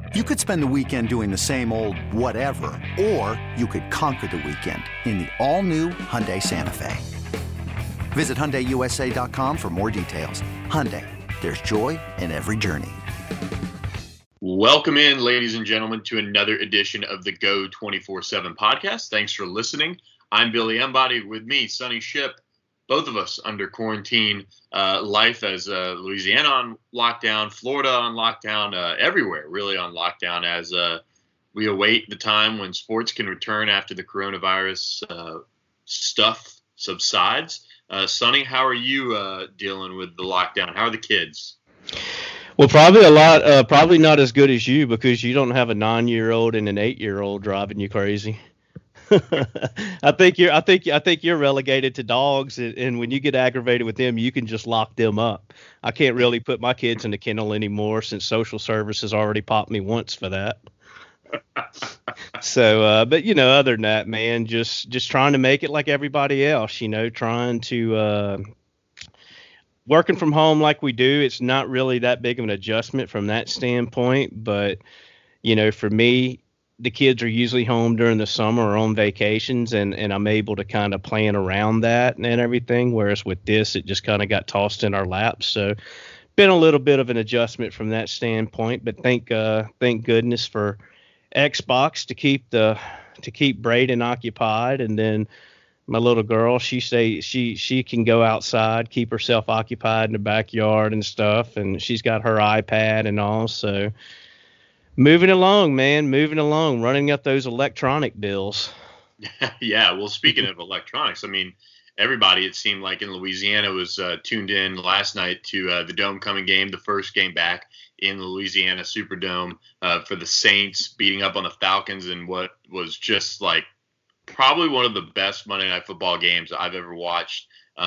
You could spend the weekend doing the same old whatever, or you could conquer the weekend in the all-new Hyundai Santa Fe. Visit HyundaiUSA.com for more details. Hyundai, there's joy in every journey. Welcome in, ladies and gentlemen, to another edition of the Go 24/7 podcast. Thanks for listening. I'm Billy Embody. With me, Sonny Ship, both of us under quarantine life as Louisiana on lockdown, Florida on lockdown, everywhere really on lockdown as we await the time when sports can return after the coronavirus stuff subsides. Sonny, how are you dealing with the lockdown? How are the kids? Well, probably not as good as you because you don't have a 9-year-old and an 8-year-old driving you crazy. I think you're relegated to dogs, and when you get aggravated with them, you can just lock them up. I can't really put my kids in the kennel anymore since social services already popped me once for that. So, but other than that, man, just trying to make it like everybody else. Trying to working from home like we do. It's not really that big of an adjustment from that standpoint, but for me, the kids are usually home during the summer or on vacations, and I'm able to kind of plan around that and everything. Whereas with this, it just kind of got tossed in our laps. So been a little bit of an adjustment from that standpoint, but thank goodness for Xbox to keep Braden occupied. And then my little girl, she can go outside, keep herself occupied in the backyard and stuff. And she's got her iPad and all. So moving along, running up those electronic bills. Yeah, well, speaking of electronics, I mean, everybody, it seemed like in Louisiana, was tuned in last night to the Dome coming game, the first game back in the Louisiana Superdome for the Saints beating up on the Falcons in what was just like probably one of the best Monday Night Football games I've ever watched.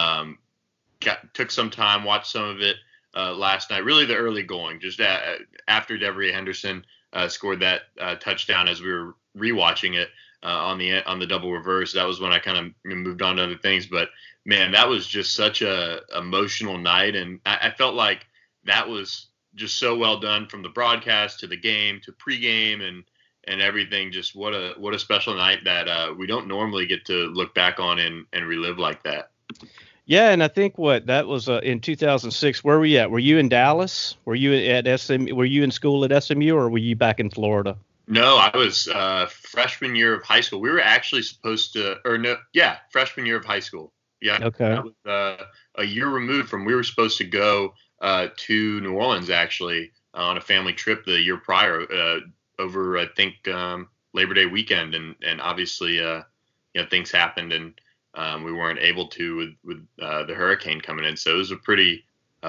Took some time, watched some of it last night, really the early going, just after Devery Henderson scored that touchdown as we were rewatching it on the double reverse. That was when I kind of moved on to other things. But man, that was just such a emotional night, and I felt like that was just so well done from the broadcast to the game to pregame and everything. Just what a special night that we don't normally get to look back on and relive like that. Yeah, and I think that was in 2006. Where were you at? Were you in Dallas? Were you at SM? Were you in school at SMU, or were you back in Florida? No, I was freshman year of high school. We were actually supposed to, freshman year of high school. Yeah, okay. That was a year removed from. We were supposed to go to New Orleans actually on a family trip the year prior over I think Labor Day weekend, and obviously things happened and. We weren't able to with the hurricane coming in, so it was a pretty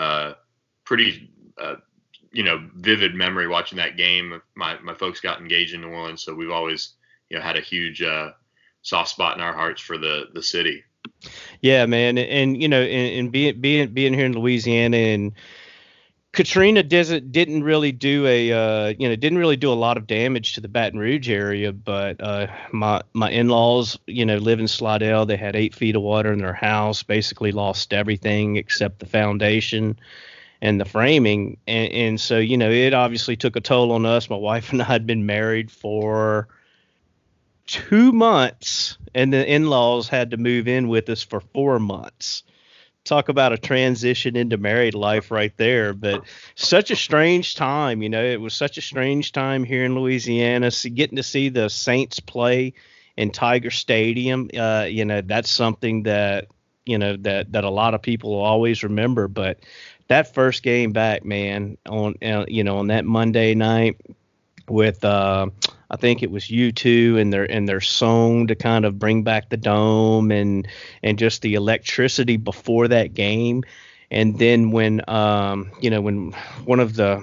vivid memory watching that game. My folks got engaged in New Orleans, so we've always had a huge soft spot in our hearts for the city. Yeah, man, and and being here in Louisiana, and Katrina didn't really do a lot of damage to the Baton Rouge area, but my in-laws, live in Slidell. They had 8 feet of water in their house, basically lost everything except the foundation and the framing, and so it obviously took a toll on us. My wife and I had been married for 2 months, and the in-laws had to move in with us for 4 months. Talk about a transition into married life right there. But such a strange time, it was such a strange time here in Louisiana, getting to see the Saints play in Tiger Stadium. That's something that a lot of people will always remember. But that first game back, man, on that Monday night with I think it was U2 and their song to kind of bring back the Dome and just the electricity before that game. And then when when one of the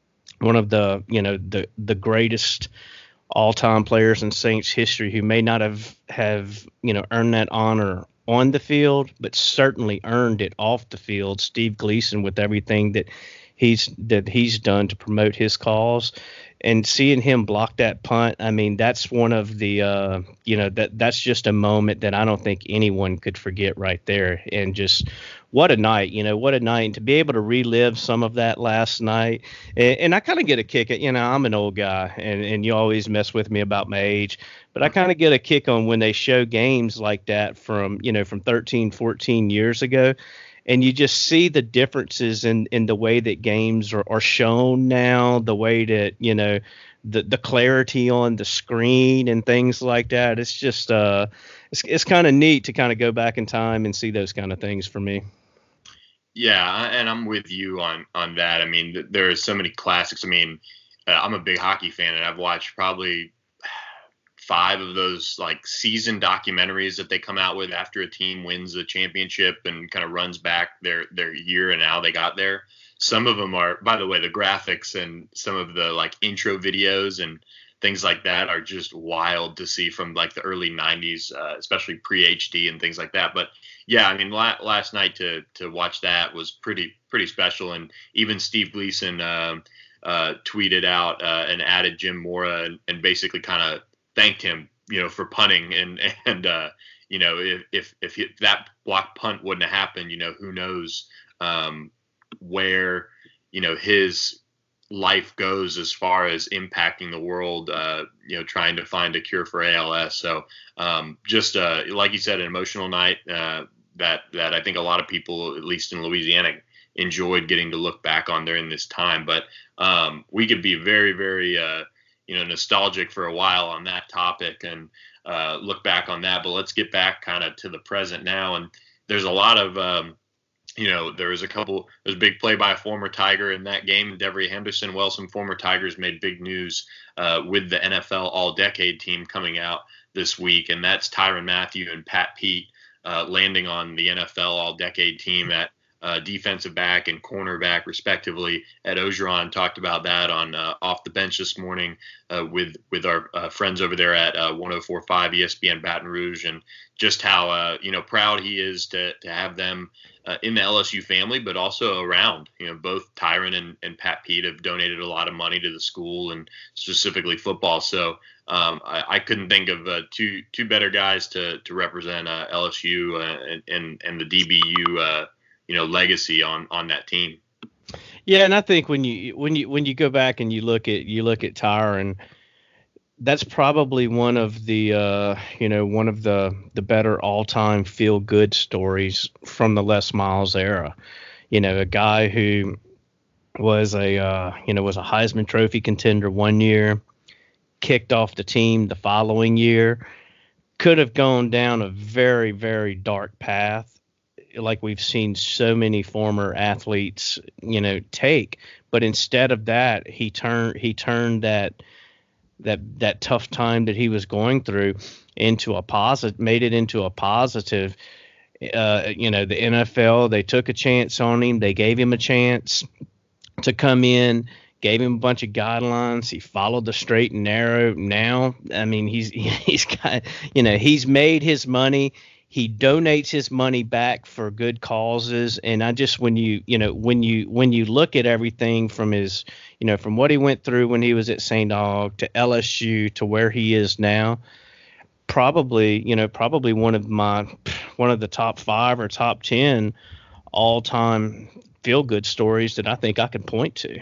greatest all-time players in Saints history who may not have earned that honor on the field, but certainly earned it off the field, Steve Gleason, with everything that he's done to promote his cause. And seeing him block that punt, I mean, that's one of the, that's just a moment that I don't think anyone could forget right there. And just what a night, what a night. And to be able to relive some of that last night. And I kind of get a kick at, I'm an old guy and you always mess with me about my age, but I kind of get a kick on when they show games like that from 13, 14 years ago. And you just see the differences in the way that games are shown now, the way that, the clarity on the screen and things like that. It's just it's kind of neat to kind of go back in time and see those kind of things for me. Yeah, and I'm with you on that. I mean, there are so many classics. I mean, I'm a big hockey fan, and I've watched probably 5 of those like season documentaries that they come out with after a team wins the championship and kind of runs back their year and how they got there. Some of them are, by the way, the graphics and some of the like intro videos and things like that are just wild to see from like the early 90s, especially pre-HD and things like that. But yeah, I mean, last night to watch that was pretty special. And even Steve Gleason tweeted out and added Jim Mora and basically kind of thanked him, for punting and if that block punt wouldn't have happened, who knows where his life goes as far as impacting the world, trying to find a cure for ALS. So just like you said, an emotional night that I think a lot of people, at least in Louisiana, enjoyed getting to look back on during this time. But we could be very, very nostalgic for a while on that topic and look back on that. But let's get back kind of to the present now. And there's a lot of there was a big play by a former Tiger in that game, Devery Henderson. Well, some former Tigers made big news with the NFL All-Decade team coming out this week, and that's Tyrann Mathieu and Pat Pete landing on the NFL All-Decade team at defensive back and cornerback, respectively. Ed Ogeron talked about that on Off the Bench this morning with our friends over there at 104.5 ESPN Baton Rouge, and just how proud he is to have them in the LSU family, but also around. Both Tyrann and Pat Pete have donated a lot of money to the school and specifically football. So I couldn't think of two better guys to represent LSU and the DBU legacy on that team. Yeah, and I think when you go back and you look at Tyrann, that's probably one of the better all-time feel-good stories from the Les Miles era. A guy who was a Heisman Trophy contender one year, kicked off the team the following year, could have gone down a very, very dark path, like we've seen so many former athletes, take. But instead of that, he turned that tough time that he was going through into a positive, made it into a positive. The NFL, they took a chance on him. They gave him a chance to come in, gave him a bunch of guidelines. He followed the straight and narrow. Now, I mean, he's got, he's made his money. He donates his money back for good causes. And I just, when you look at everything from his, from what he went through when he was at St. Aug to LSU to where he is now, probably one of the top 5 or top 10 all time feel good stories that I think I can point to.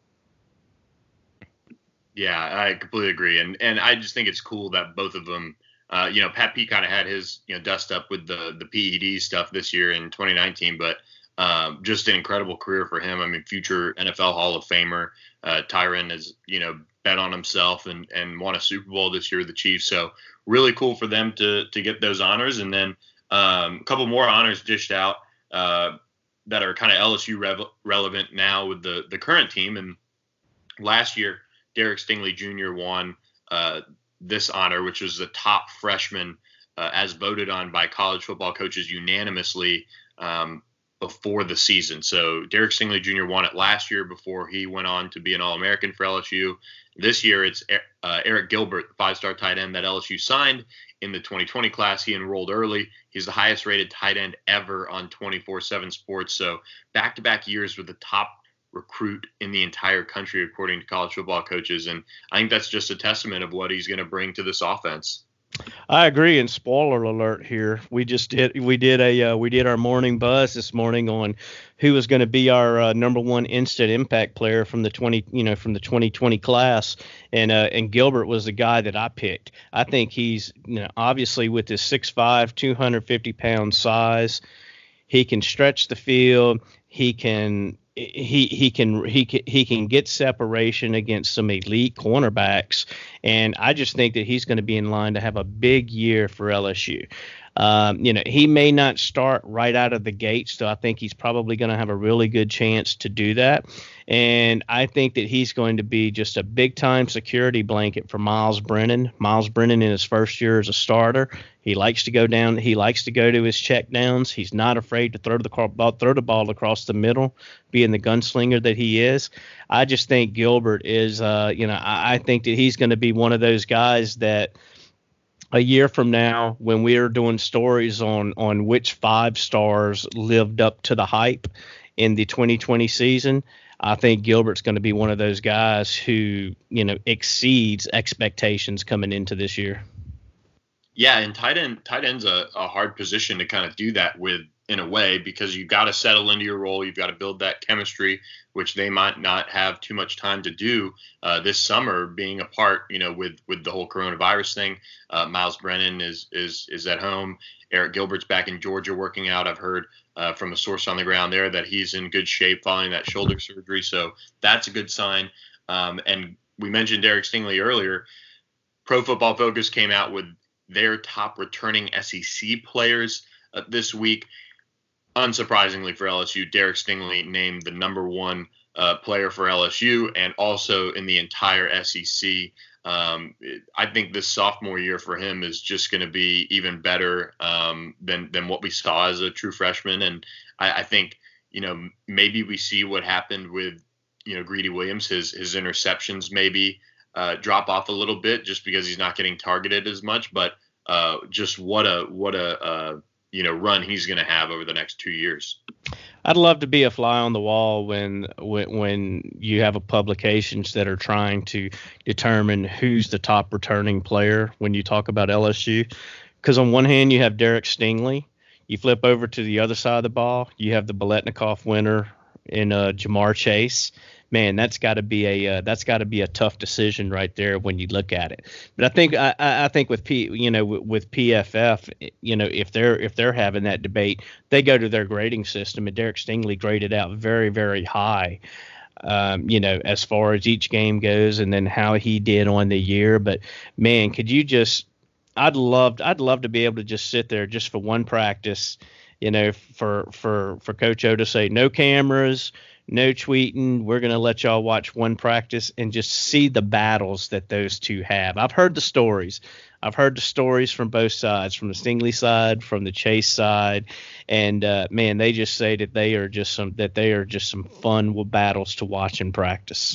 Yeah, I completely agree. And I just think it's cool that both of them, Pat Pete kind of had his, dust up with the PED stuff this year in 2019, but just an incredible career for him. I mean, future NFL Hall of Famer. Tyrann has, bet on himself and won a Super Bowl this year with the Chiefs. So really cool for them to get those honors. And then a couple more honors dished out that are kind of LSU relevant now with the current team. And last year, Derek Stingley Jr. won this honor, which was the top freshman as voted on by college football coaches unanimously before the season. So Derek Stingley Jr. won it last year before he went on to be an All-American for LSU. This year, it's Eric Gilbert, the 5-star tight end that LSU signed in the 2020 class. He enrolled early. He's the highest-rated tight end ever on 24/7 Sports. So back-to-back years with the top recruit in the entire country, according to college football coaches. And I think that's just a testament of what he's going to bring to this offense. I agree. And spoiler alert here, we did our morning buzz this morning on who was going to be our number one instant impact player from the 2020 class, and Gilbert was the guy that I picked. I think he's, obviously with his 6'5", 250-pound size, he can stretch the field. He can get separation against some elite cornerbacks, and I just think that he's going to be in line to have a big year for LSU. He may not start right out of the gates, so I think he's probably going to have a really good chance to do that. And I think that he's going to be just a big time security blanket for Miles Brennan. Miles Brennan in his first year as a starter, he likes to go down. He likes to go to his check downs. He's not afraid to throw the ball across the middle, being the gunslinger that he is. I just think Gilbert is, I think that he's going to be one of those guys that a year from now, when we are doing stories on which 5 stars lived up to the hype in the 2020 season, I think Gilbert's going to be one of those guys who, exceeds expectations coming into this year. Yeah, and tight end's a hard position to kind of do that with, in a way, because you've got to settle into your role. You've got to build that chemistry, which they might not have too much time to do this summer, being apart, with the whole coronavirus thing. Miles Brennan is at home. Eric Gilbert's back in Georgia working out. I've heard from a source on the ground there that he's in good shape following that shoulder surgery. So that's a good sign. And we mentioned Derek Stingley earlier. Pro Football Focus came out with their top returning SEC players this week. Unsurprisingly for LSU, Derek Stingley named the number one player for LSU and also in the entire SEC. I think this sophomore year for him is just going to be even better than what we saw as a true freshman. And I think, maybe we see what happened with, Greedy Williams. His interceptions maybe drop off a little bit just because he's not getting targeted as much. But just what a run he's going to have over the next 2 years. I'd love to be a fly on the wall when you have a publications that are trying to determine who's the top returning player when you talk about LSU. Because on one hand, you have Derek Stingley. You flip over to the other side of the ball, you have the Biletnikoff winner in Jamar Chase. Man, that's got to be a tough decision right there when you look at it. But I think with PFF, if they're having that debate, they go to their grading system, and Derek Stingley graded out very, very high. As far as each game goes, and then how he did on the year. But man, I'd love to be able to just sit there just for one practice, for Coach O to say no cameras, no tweeting. We're going to let y'all watch one practice and just see the battles that those two have. I've heard the stories. From both sides, from the Stingley side, from the Chase side. And man, they just say that they are just some fun battles to watch in practice.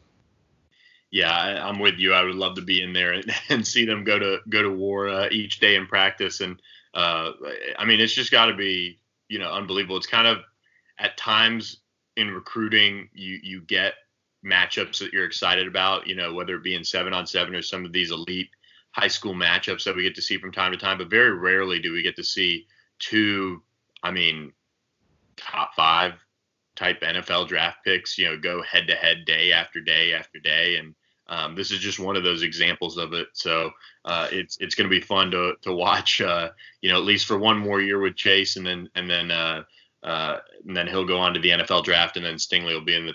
Yeah, I'm with you. I would love to be in there and see them go to war each day in practice. And it's just got to be, unbelievable. It's kind of at times in recruiting, you get matchups that you're excited about, whether it be in 7-on-7 or some of these elite high school matchups that we get to see from time to time. But very rarely do we get to see two, top 5 type NFL draft picks, go head to head day after day after day. And this is just one of those examples of it. So it's going to be fun to watch, at least for one more year with Chase, and then he'll go on to the NFL draft, and then Stingley will be in the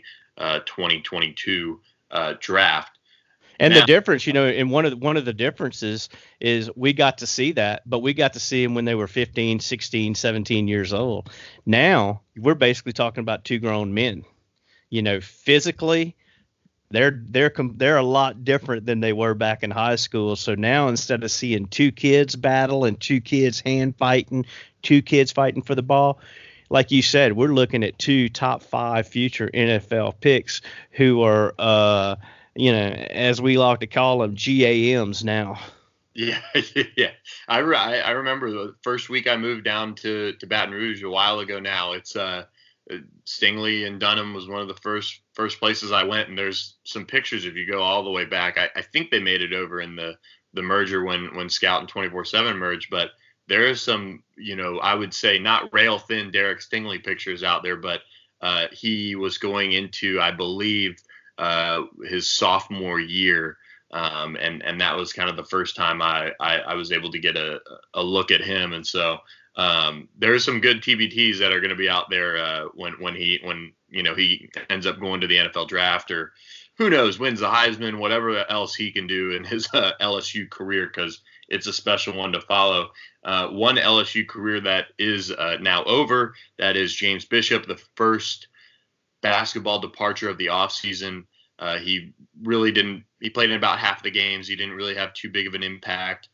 2022 draft. And now, the difference, and one of the differences is we got to see that, but we got to see them when they were 15, 16, 17 years old. Now we're basically talking about 2 grown men. Physically, they're a lot different than they were back in high school. So now instead of seeing 2 kids battle and 2 kids hand fighting, 2 kids fighting for the ball, like you said, we're looking at 2 top 5 future NFL picks who are, as we like to call them, GAMs now. Yeah. I remember the first week I moved down to Baton Rouge a while ago now. It's Stingley and Dunham was one of the first places I went, and there's some pictures if you go all the way back. I think they made it over in the the merger when Scout and 24/7 merged, but there is some, I would say not rail thin Derek Stingley pictures out there, but he was going into, I believe, his sophomore year. And that was kind of the first time I was able to get a look at him. And so there's some good TBTs that are going to be out there when he ends up going to the NFL draft, or who knows, wins the Heisman, whatever else he can do in his LSU career, because it's a special one to follow. One LSU career that is now over, that is James Bishop, the first basketball departure of the offseason. He really didn't – he played in about half the games. He didn't really have too big of an impact.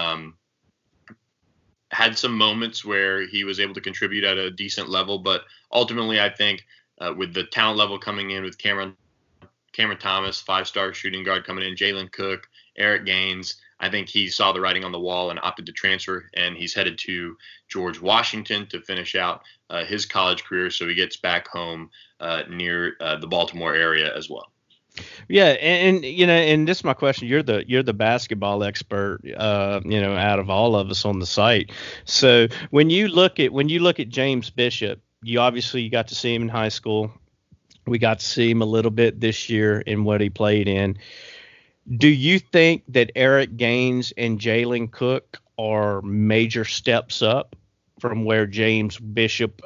Had some moments where he was able to contribute at a decent level, but ultimately I think with the talent level coming in with Cameron Thomas, 5-star shooting guard coming in, Jalen Cook, Eric Gaines, I think he saw the writing on the wall and opted to transfer, and he's headed to George Washington to finish out his college career, so he gets back home near the Baltimore area as well. Yeah, and this is my question. You're the basketball expert, out of all of us on the site. So when you look at James Bishop, you obviously got to see him in high school. We got to see him a little bit this year in what he played in. Do you think that Eric Gaines and Jalen Cook are major steps up from where James Bishop,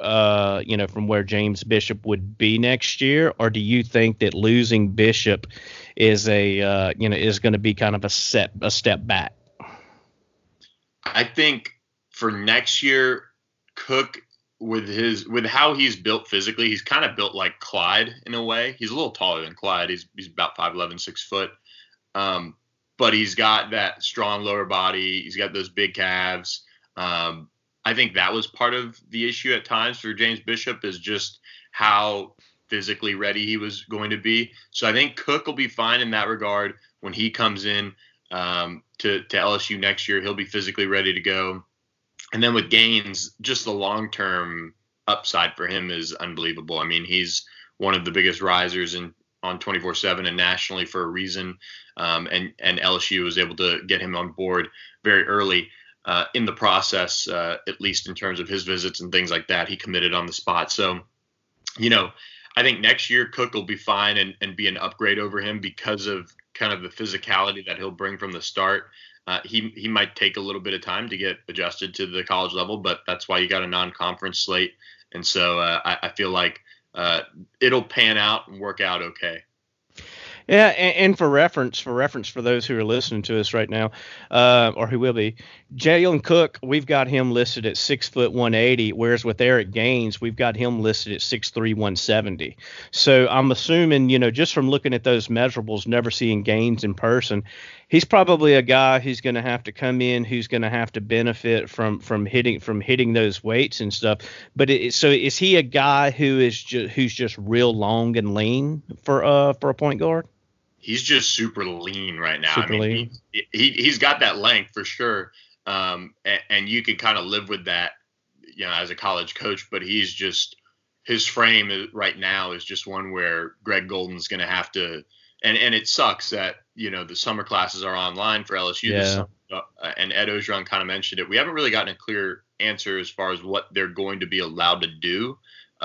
would be next year, or do you think that losing Bishop is is going to be kind of a step back? I think for next year, Cook, with how he's built physically, he's kind of built like Clyde in a way. He's a little taller than Clyde. He's about 5'11", 6 foot. But he's got that strong lower body. He's got those big calves. I think that was part of the issue at times for James Bishop, is just how physically ready he was going to be. So I think Cook will be fine in that regard when he comes in to LSU next year. He'll be physically ready to go. And then with Gaines, just the long-term upside for him is unbelievable. I mean, he's one of the biggest risers on 24/7 and nationally for a reason. And LSU was able to get him on board very early in the process, at least in terms of his visits and things like that. He committed on the spot. So, I think next year Cook will be fine and be an upgrade over him because of kind of the physicality that he'll bring from the start. He might take a little bit of time to get adjusted to the college level, but that's why you got a non-conference slate. And so I feel like it'll pan out and work out okay. Yeah, and for reference for those who are listening to us right now, or who will be, Jalen Cook, we've got him listed at 6 foot 180, whereas with Eric Gaines, we've got him listed at 6'3", 170. So I'm assuming, just from looking at those measurables, never seeing Gaines in person, he's probably a guy who's going to have to come in, who's going to have to benefit from hitting those weights and stuff. But so is he a guy who's just real long and lean for a point guard? He's just super lean right now. Super lean. He's got that length for sure. And you can kind of live with that, as a college coach, but his frame right now is just one where Greg Golden's going to have to, and it sucks that, the summer classes are online for LSU this summer, and Ed Ogeron kind of mentioned it. We haven't really gotten a clear answer as far as what they're going to be allowed to do.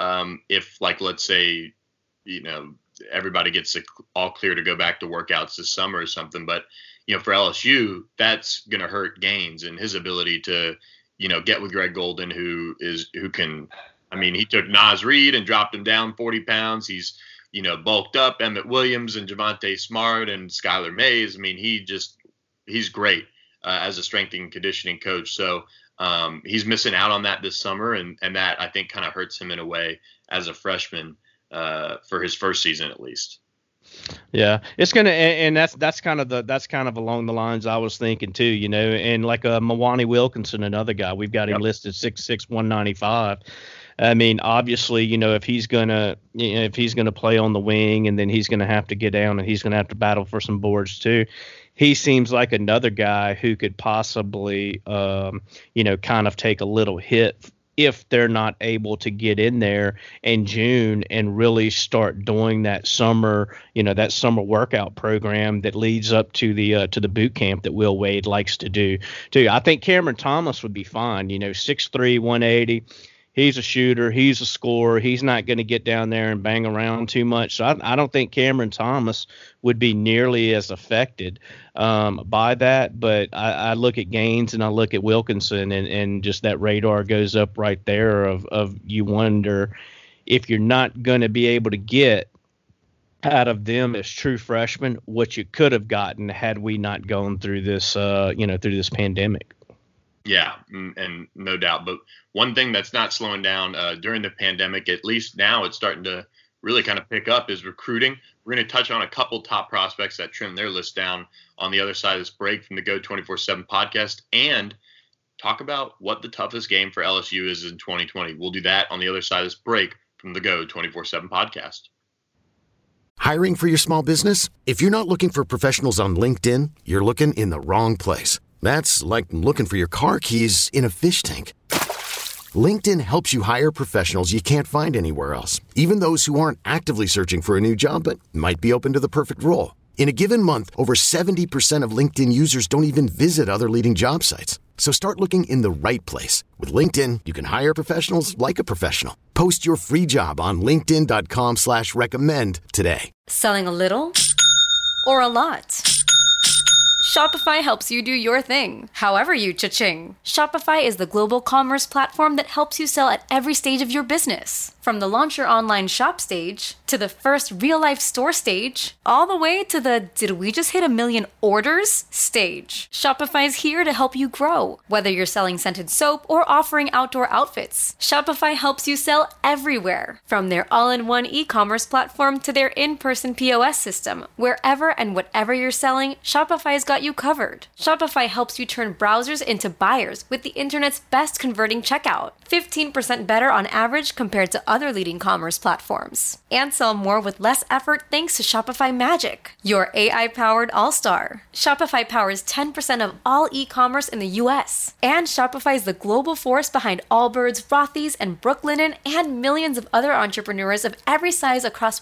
If, like, let's say, everybody gets all clear to go back to workouts this summer or something. But, for LSU, that's going to hurt Gaines and his ability to, get with Greg Golden, who can, he took Naz Reid and dropped him down 40 pounds. He's, bulked up Emmett Williams and Javonte Smart and Skylar Mays. He's great as a strength and conditioning coach. So he's missing out on that this summer. And that, I think, kind of hurts him in a way as a freshman for his first season, at least. Yeah, it's gonna, and that's kind of along the lines I was thinking too, and like Mwani Wilkinson, another guy, we've got him listed 6'6", 195. Obviously, if he's gonna play on the wing, and then he's gonna have to get down and he's gonna have to battle for some boards too. He seems like another guy who could possibly, kind of take a little hit if they're not able to get in there in June and really start doing that summer workout program that leads up to the boot camp that Will Wade likes to do too. I think Cameron Thomas would be fine. 6'3", 180. He's a shooter. He's a scorer. He's not going to get down there and bang around too much. So I don't think Cameron Thomas would be nearly as affected by that. But I look at Gaines and I look at Wilkinson, and just that radar goes up right there of you wonder if you're not going to be able to get out of them as true freshmen what you could have gotten had we not gone through this, through this pandemic. Yeah, and no doubt. But one thing that's not slowing down during the pandemic, at least now it's starting to really kind of pick up, is recruiting. We're going to touch on a couple top prospects that trim their list down on the other side of this break from the Go 24/7 podcast, and talk about what the toughest game for LSU is in 2020. We'll do that on the other side of this break from the Go 24/7 podcast. Hiring for your small business? If you're not looking for professionals on LinkedIn, you're looking in the wrong place. That's like looking for your car keys in a fish tank. LinkedIn helps you hire professionals you can't find anywhere else, even those who aren't actively searching for a new job but might be open to the perfect role. In a given month, over 70% of LinkedIn users don't even visit other leading job sites. So start looking in the right place. With LinkedIn, you can hire professionals like a professional. Post your free job on linkedin.com/recommend today. Selling a little or a lot? Shopify helps you do your thing, however you cha-ching. Shopify is the global commerce platform that helps you sell at every stage of your business. From the launch your online shop stage, to the first real-life store stage, all the way to the did we just hit 1 million orders stage. Shopify's here to help you grow. Whether you're selling scented soap or offering outdoor outfits, Shopify helps you sell everywhere. From their all-in-one e-commerce platform to their in-person POS system, wherever and whatever you're selling, Shopify's got you covered. Shopify helps you turn browsers into buyers with the internet's best converting checkout. 15% better on average compared to other leading commerce platforms. And sell more with less effort thanks to Shopify Magic, your AI-powered all-star. Shopify powers 10% of all e-commerce in the US. And Shopify is the global force behind Allbirds, Rothy's, and Brooklinen, and millions of other entrepreneurs of every size across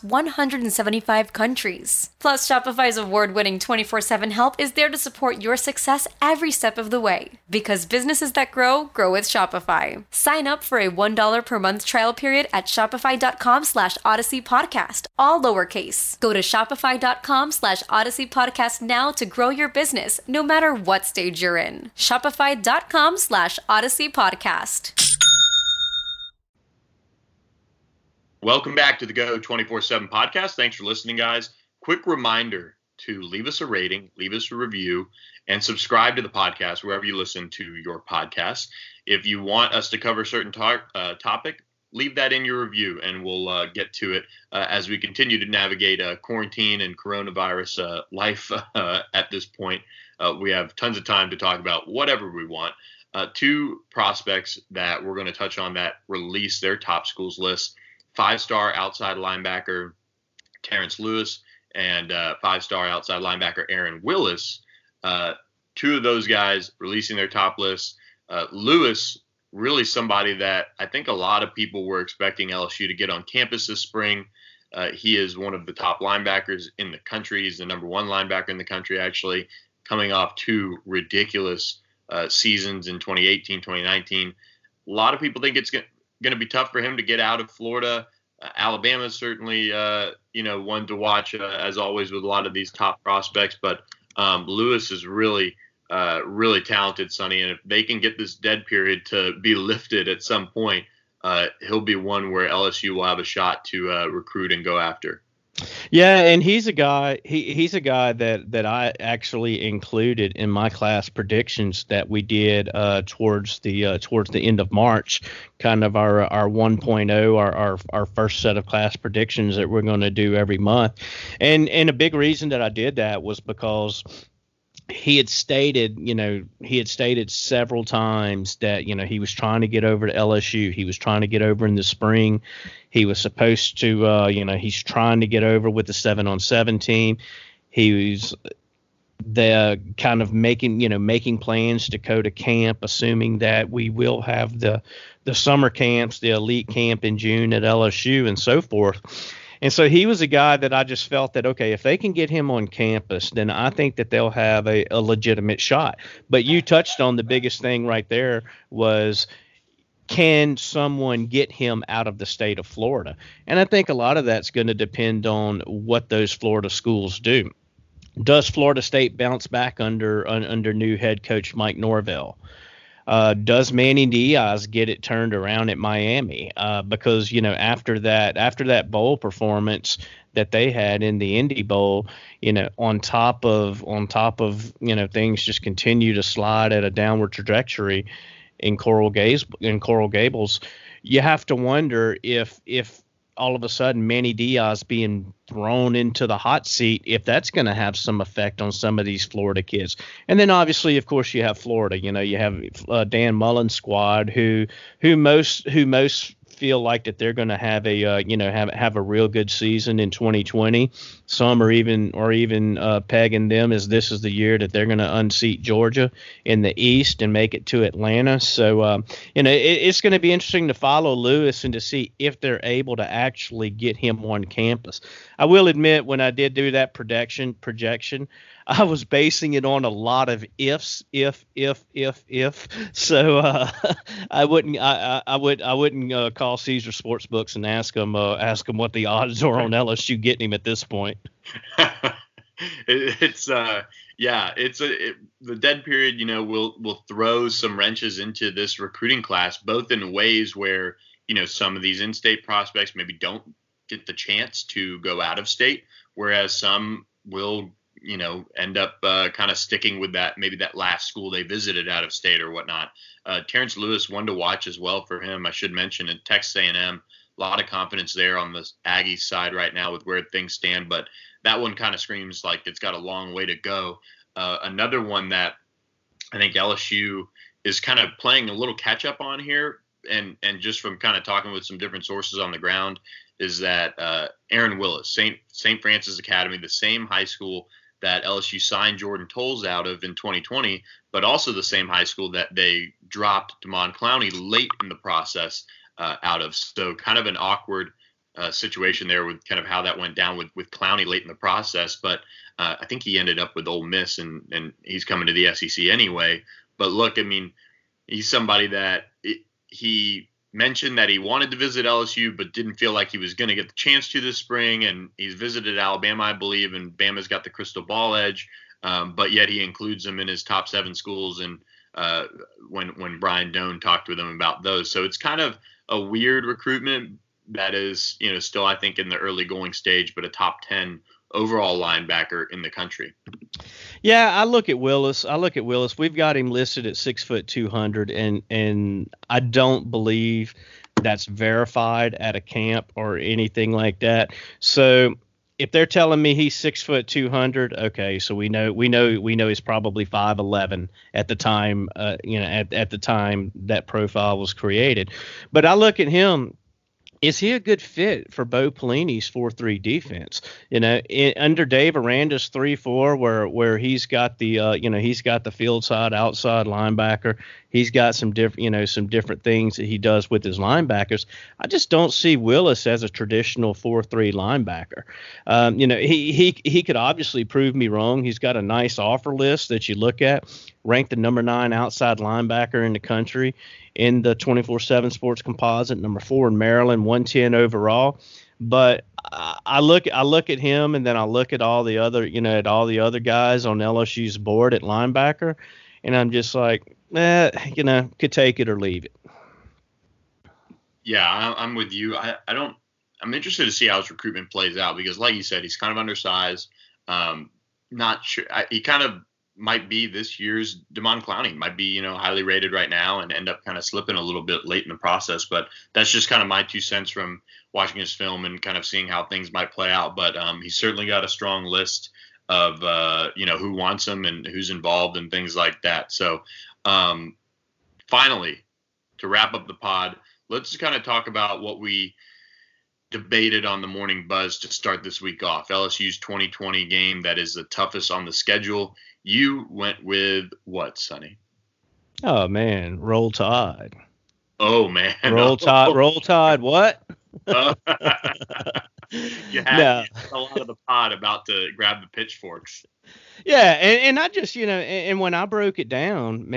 175 countries. Plus, Shopify's award-winning 24/7 help is there to support your success every step of the way. Because businesses that grow with Shopify. Sign up for a $1 per month trial period at shopify.com/Odyssey Podcast, all lowercase. Go to shopify.com/Odyssey Podcast now to grow your business, no matter what stage you're in. Shopify.com/Odyssey Podcast. Welcome back to the Go 24/7 podcast. Thanks for listening, guys. Quick reminder to leave us a rating, leave us a review, and subscribe to the podcast wherever you listen to your podcast. If you want us to cover a certain topic, leave that in your review, and we'll get to it as we continue to navigate quarantine and coronavirus life at this point. We have tons of time to talk about whatever we want. Two prospects that we're going to touch on that released their top schools list: 5-star outside linebacker Terrence Lewis and 5-star outside linebacker Aaron Willis. Two of those guys releasing their top lists. Lewis, really somebody that I think a lot of people were expecting LSU to get on campus this spring. He is one of the top linebackers in the country. He's the number 1 linebacker in the country, actually, coming off 2 ridiculous seasons in 2018, 2019. A lot of people think it's going to be tough for him to get out of Florida. Alabama certainly, one to watch, as always, with a lot of these top prospects. But Lewis is really talented, Sonny. And if they can get this dead period to be lifted at some point, he'll be one where LSU will have a shot to recruit and go after. Yeah, and he's a guy. He's a guy that I actually included in my class predictions that we did towards the end of March, kind of our 1.0, our first set of class predictions that we're going to do every month, and a big reason that I did that was because he had stated several times that, he was trying to get over to LSU. He was trying to get over in the spring. He was supposed to, he's trying to get over with the 7-on-7 team. He was the kind of making plans to go to camp, assuming that we will have the summer camps, the elite camp in June at LSU and so forth. And so he was a guy that I just felt that, okay, if they can get him on campus, then I think that they'll have a legitimate shot. But you touched on the biggest thing right there was, can someone get him out of the state of Florida? And I think a lot of that's going to depend on what those Florida schools do. Does Florida State bounce back under new head coach Mike Norvell? Does Manny Diaz get it turned around at Miami? Because, after that bowl performance that they had in the Indy Bowl, on top of things just continue to slide at a downward trajectory in Coral Gables, you have to wonder if all of a sudden Manny Diaz being thrown into the hot seat, if that's going to have some effect on some of these Florida kids. And then obviously, of course, you have Florida. You have Dan Mullen's squad who most feel like that they're going to have a real good season in 2020. Some are even pegging them as this is the year that they're going to unseat Georgia in the East and make it to Atlanta. So it's going to be interesting to follow Lewis and to see if they're able to actually get him on campus. I will admit, when I did do that projection, I was basing it on a lot of ifs, if. So I wouldn't call Caesar Sportsbooks and ask them what the odds are on LSU getting him at this point. The dead period, will throw some wrenches into this recruiting class, both in ways where some of these in-state prospects maybe don't get the chance to go out of state, whereas some will end up kind of sticking with maybe that last school they visited out of state or whatnot. Terrence Lewis, one to watch as well for him. I should mention at Texas A&M, a lot of confidence there on the Aggies side right now with where things stand, but that one kind of screams like it's got a long way to go. Another one that I think LSU is kind of playing a little catch up on here, and just from kind of talking with some different sources on the ground, is that Aaron Willis, St. Francis Academy, the same high school that LSU signed Jordan Tolles out of in 2020, but also the same high school that they dropped Damon Clowney late in the process out of. So kind of an awkward situation there with kind of how that went down with Clowney late in the process. But I think he ended up with Ole Miss, and he's coming to the SEC anyway. But look, I mean, he's somebody that he mentioned that he wanted to visit LSU, but didn't feel like he was going to get the chance to this spring. And he's visited Alabama, I believe, and Bama's got the crystal ball edge. But yet he includes them in his top 7 schools. And when Brian Doan talked with him about those, so it's kind of a weird recruitment that is, still, I think, in the early going stage, but a top 10 overall linebacker in the country. Yeah, I look at Willis. We've got him listed at 6'200", and I don't believe that's verified at a camp or anything like that. So if they're telling me he's 6'200", okay, so we know he's probably 5'11" at the time. At the time that profile was created. But I look at him. Is he a good fit for Bo Pelini's 4-3 defense? Under Dave Aranda's 3-4, where he's got the field side, outside linebacker. He's got some different things that he does with his linebackers. I just don't see Willis as a traditional 4-3 linebacker. He could obviously prove me wrong. He's got a nice offer list that you look at, ranked the number 9 outside linebacker in the country in the 24/7 Sports Composite, number 4 in Maryland, 110 overall. But I look at him, and then I look at all the other guys on LSU's board at linebacker, and I'm just like, could take it or leave it. Yeah, I'm with you. I'm interested to see how his recruitment plays out, because like you said, he's kind of undersized. Not sure. He kind of might be this year's Damon Clowney, might be, highly rated right now and end up kind of slipping a little bit late in the process. But that's just kind of my 2 cents from watching his film and kind of seeing how things might play out. But he's certainly got a strong list of, who wants him and who's involved and things like that. So finally, to wrap up the pod, let's kind of talk about what we debated on the Morning Buzz to start this week off. LSU's 2020 game that is the toughest on the schedule. You went with what, Sonny? Oh man, Roll Tide. Oh man, Roll Tide. What? You had a lot of the pod about to grab the pitchforks. Yeah, and I just, and when I broke it down,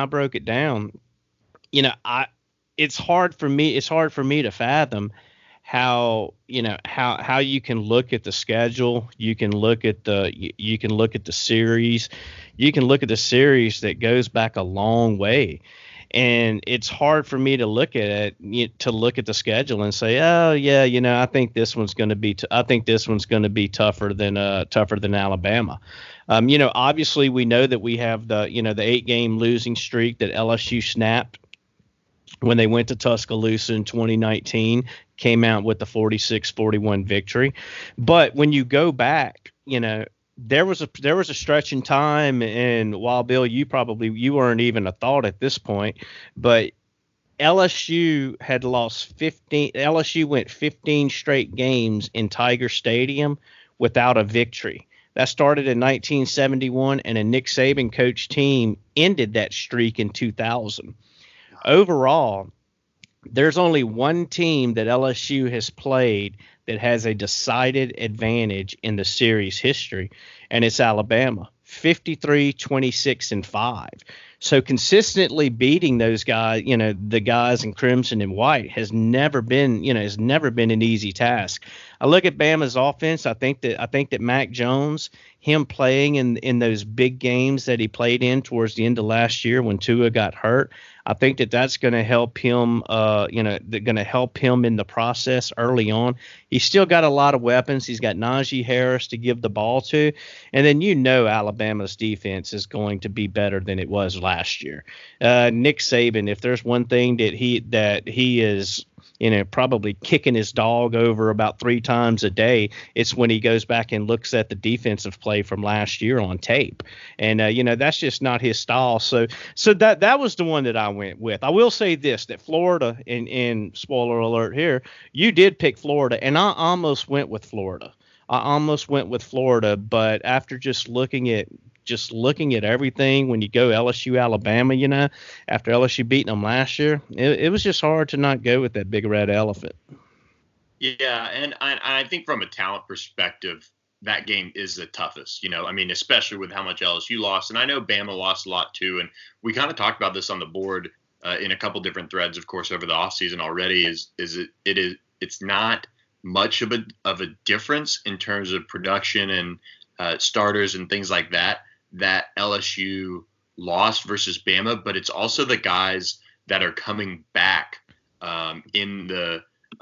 it's hard for me to fathom how you can look at the schedule, you can look at the series, that goes back a long way. And it's hard for me to look at it, to look at the schedule and say, oh yeah, I think this one's going to be tougher than Alabama. Obviously we know that we have the 8-game losing streak that LSU snapped when they went to Tuscaloosa in 2019, came out with the 46-41 victory. But when you go back, there was a stretch in time, and while Bill, you weren't even a thought at this point, but LSU had lost 15. LSU went 15 straight games in Tiger Stadium without a victory. That started in 1971, and a Nick Saban coach team ended that streak in 2000. Overall, there's only one team that LSU has played that has a decided advantage in the series history, and it's Alabama, 53-26-5. So consistently beating those guys, the guys in crimson and white has never been an easy task. I look at Bama's offense. I think that Mac Jones, him playing in those big games that he played in towards the end of last year when Tua got hurt, I think that's going to help him. Going to help him in the process early on. He's still got a lot of weapons. He's got Najee Harris to give the ball to, and then Alabama's defense is going to be better than it was last year. Nick Saban, if there's one thing that he is probably kicking his dog over about 3 times a day, it's when he goes back and looks at the defensive play from last year on tape. And, that's just not his style. So that was the one that I went with. I will say this, that Florida, and spoiler alert here, you did pick Florida, and I almost went with Florida. But after just looking at everything, when you go LSU, Alabama, after LSU beating them last year, it was just hard to not go with that big red elephant. Yeah, and I think from a talent perspective, that game is the toughest, especially with how much LSU lost. And I know Bama lost a lot too. And we kind of talked about this on the board in a couple different threads, of course, over the offseason already, it's not much of a difference in terms of production and starters and things like that LSU lost versus Bama, but it's also the guys that are coming back in the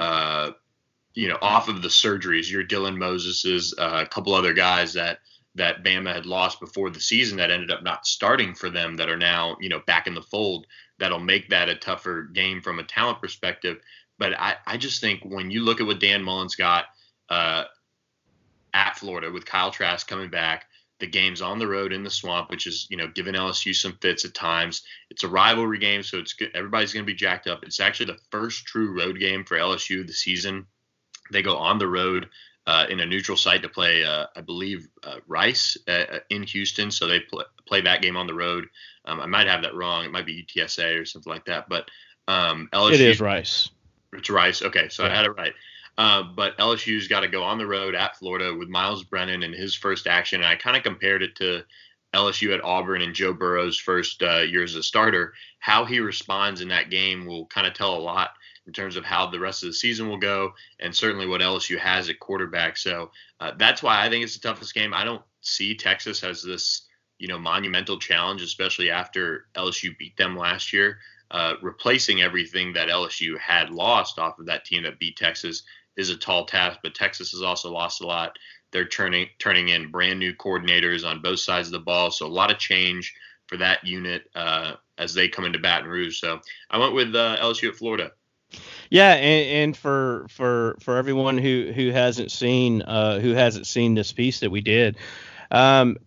off of the surgeries. Your Dylan Moses's, a couple other guys that Bama had lost before the season that ended up not starting for them that are now back in the fold. That'll make that a tougher game from a talent perspective. But I just think when you look at what Dan Mullen's got at Florida with Kyle Trask coming back, the game's on the road in the Swamp, which is, giving LSU some fits at times. It's a rivalry game, so it's good. Everybody's going to be jacked up. It's actually the first true road game for LSU of the season. They go on the road in a neutral site to play, I believe, Rice in Houston. So they play that game on the road. I might have that wrong. It might be UTSA or something like that. But LSU. It is Rice. It's Rice. Okay, so yeah. I had it right. But LSU's got to go on the road at Florida with Miles Brennan in his first action. And I kind of compared it to LSU at Auburn and Joe Burrow's first year as a starter. How he responds in that game will kind of tell a lot in terms of how the rest of the season will go, and certainly what LSU has at quarterback. So that's why I think it's the toughest game. I don't see Texas as this, monumental challenge, especially after LSU beat them last year. Replacing everything that LSU had lost off of that team that beat Texas is a tall task, but Texas has also lost a lot. They're turning in brand new coordinators on both sides of the ball, so a lot of change for that unit as they come into Baton Rouge. So I went with LSU at Florida. Yeah, and for everyone who hasn't seen this piece that we did,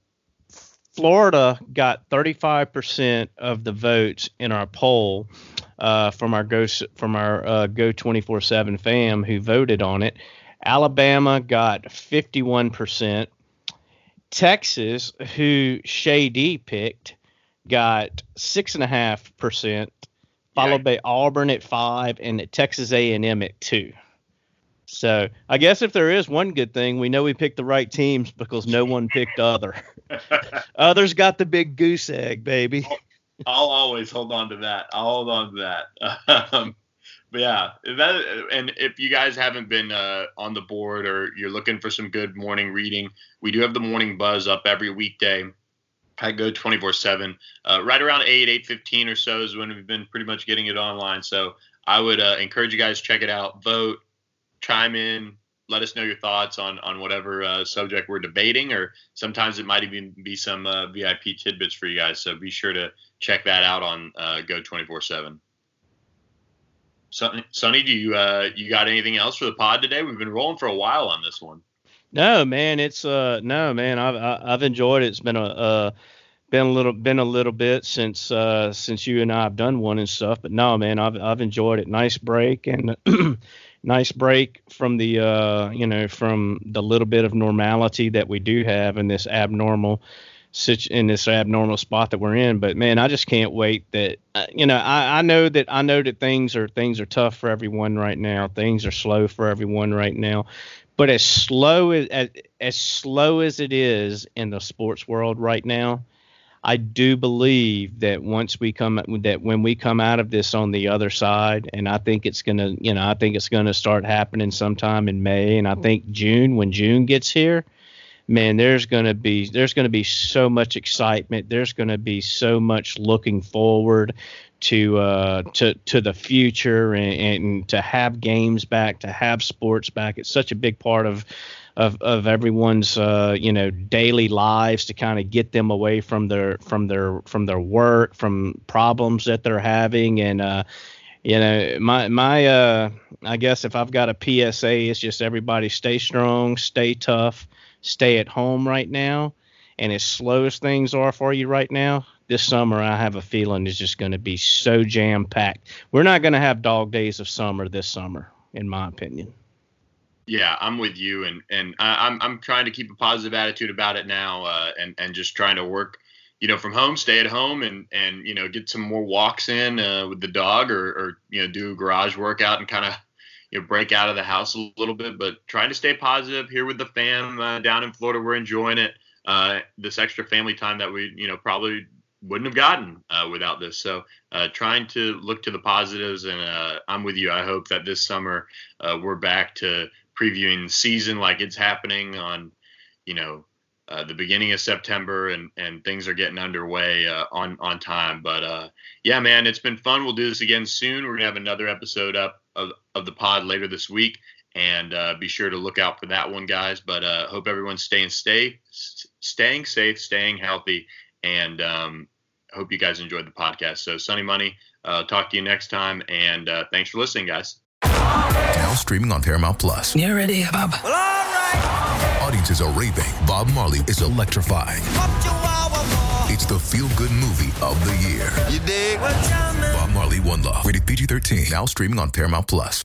Florida got 35% of the votes in our poll from our Go 24/7 fam who voted on it. Alabama got 51%. Texas, who Shady picked, got 6.5%, followed by Auburn at 5% and Texas A&M at 2%. So I guess if there is one good thing, we know we picked the right teams because no one picked other. Others got the big goose egg, baby. I'll always hold on to that. But yeah, and if you guys haven't been on the board or you're looking for some good morning reading, we do have the Morning Buzz up every weekday. I go 24/7. Right around 8:15 or so is when we've been pretty much getting it online. So I would encourage you guys to check it out, vote, chime in, let us know your thoughts on whatever subject we're debating, or sometimes it might even be some VIP tidbits for you guys. So be sure to check that out on Go 24/7. Sonny, do you got anything else for the pod today? We've been rolling for a while on this one. No, man, I've enjoyed it. It's been a little bit since you and I have done one and stuff, but no, man, I've enjoyed it. Nice break and nice break from the from the little bit of normality that we do have in this abnormal spot that we're in. But man, I just can't wait that I know that things are tough for everyone right now. Things are slow for everyone right now. But as slow as it is in the sports world right now, I do believe that when we come out of this on the other side, and I think it's gonna start happening sometime in May, and I think when June gets here, man, there's gonna be so much excitement. There's gonna be so much looking forward to the future and to have games back, to have sports back. It's such a big part of everyone's daily lives, to kind of get them away from their work, from problems that they're having. And I guess if I've got a PSA, it's just everybody stay strong, stay tough, stay at home right now. And as slow as things are for you right now, this summer I have a feeling is just going to be so jam packed. We're not going to have dog days of summer this summer, in my opinion. Yeah, I'm with you, and I'm trying to keep a positive attitude about it now, and just trying to work, from home, stay at home, and get some more walks in with the dog, or do a garage workout and kind of break out of the house a little bit, but trying to stay positive here with the fam down in Florida. We're enjoying it, this extra family time that we probably wouldn't have gotten without this. So trying to look to the positives, and I'm with you. I hope that this summer we're back to previewing the season like it's happening on, the beginning of September, and things are getting underway on time. But yeah, man, it's been fun. We'll do this again soon. We're gonna have another episode up of the pod later this week, and be sure to look out for that one, guys. But hope everyone's staying safe, staying healthy, and hope you guys enjoyed the podcast. So Sonny Money, talk to you next time, and thanks for listening, guys. Now streaming on Paramount Plus. You ready, Bob? Well, all right. Audiences are raving. Bob Marley is electrifying. It's the feel-good movie of the year. You dig? Bob Marley, One Love. Rated PG-13. Now streaming on Paramount Plus.